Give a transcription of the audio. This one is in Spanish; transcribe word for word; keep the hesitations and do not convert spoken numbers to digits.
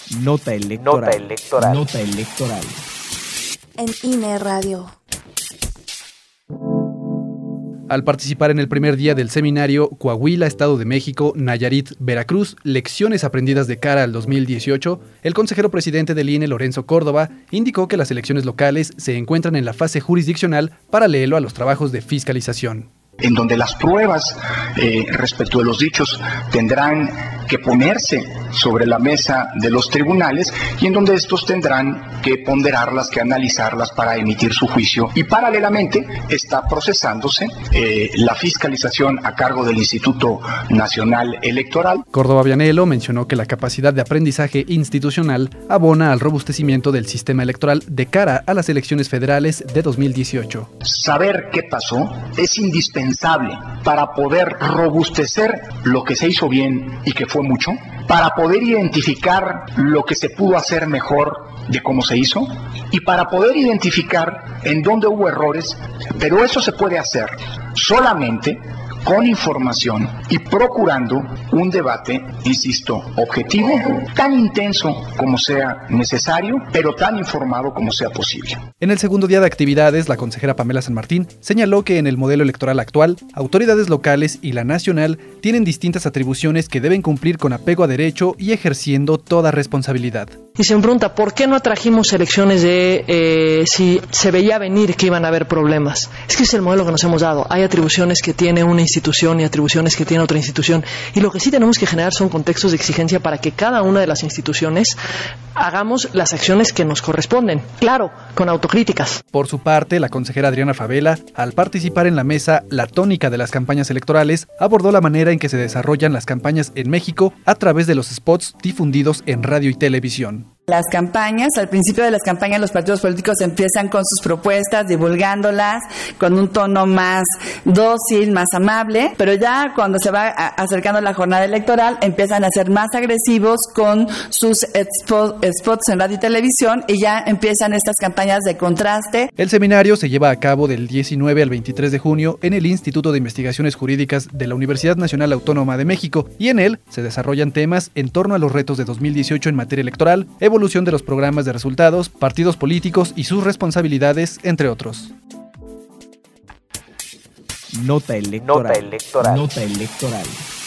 Nota electoral. Nota electoral. Nota electoral. En I N E Radio. Al participar en el primer día del seminario Coahuila, Estado de México, Nayarit, Veracruz, lecciones aprendidas de cara al dos mil dieciocho, el consejero presidente del I N E, Lorenzo Córdoba, indicó que las elecciones locales se encuentran en la fase jurisdiccional paralelo a los trabajos de fiscalización. En donde las pruebas eh, respecto de los dichos tendrán que ponerse sobre la mesa de los tribunales y en donde estos tendrán que ponderarlas, que analizarlas para emitir su juicio. Y paralelamente está procesándose eh, la fiscalización a cargo del Instituto Nacional Electoral. Córdoba Vianello mencionó que la capacidad de aprendizaje institucional abona al robustecimiento del sistema electoral de cara a las elecciones federales de dos mil dieciocho. Saber qué pasó es indispensable para poder robustecer lo que se hizo bien y que fue mucho, para poder identificar lo que se pudo hacer mejor de cómo se hizo y para poder identificar en dónde hubo errores, pero eso se puede hacer solamente con información y procurando un debate, insisto, objetivo, tan intenso como sea necesario, pero tan informado como sea posible. En el segundo día de actividades, la consejera Pamela San Martín señaló que en el modelo electoral actual, autoridades locales y la nacional tienen distintas atribuciones que deben cumplir con apego a derecho y ejerciendo toda responsabilidad. Y se me pregunta, ¿por qué no atrajimos elecciones de eh, si se veía venir que iban a haber problemas? Es que es el modelo que nos hemos dado. Hay atribuciones que tiene una institución y atribuciones que tiene otra institución. Y lo que sí tenemos que generar son contextos de exigencia para que cada una de las instituciones hagamos las acciones que nos corresponden. Claro, con autocríticas. Por su parte, la consejera Adriana Favela, al participar en la mesa La tónica de las campañas electorales, abordó la manera en que se desarrollan las campañas en México a través de los spots difundidos en radio y televisión. Las campañas, al principio de las campañas los partidos políticos empiezan con sus propuestas, divulgándolas con un tono más dócil, más amable, pero ya cuando se va acercando la jornada electoral empiezan a ser más agresivos con sus spots en radio y televisión y ya empiezan estas campañas de contraste. El seminario se lleva a cabo del diecinueve al veintitrés de junio en el Instituto de Investigaciones Jurídicas de la Universidad Nacional Autónoma de México y en él se desarrollan temas en torno a los retos de dos mil dieciocho en materia electoral, evolución de los programas de resultados, partidos políticos y sus responsabilidades, entre otros. Nota electoral. Nota electoral. Nota electoral.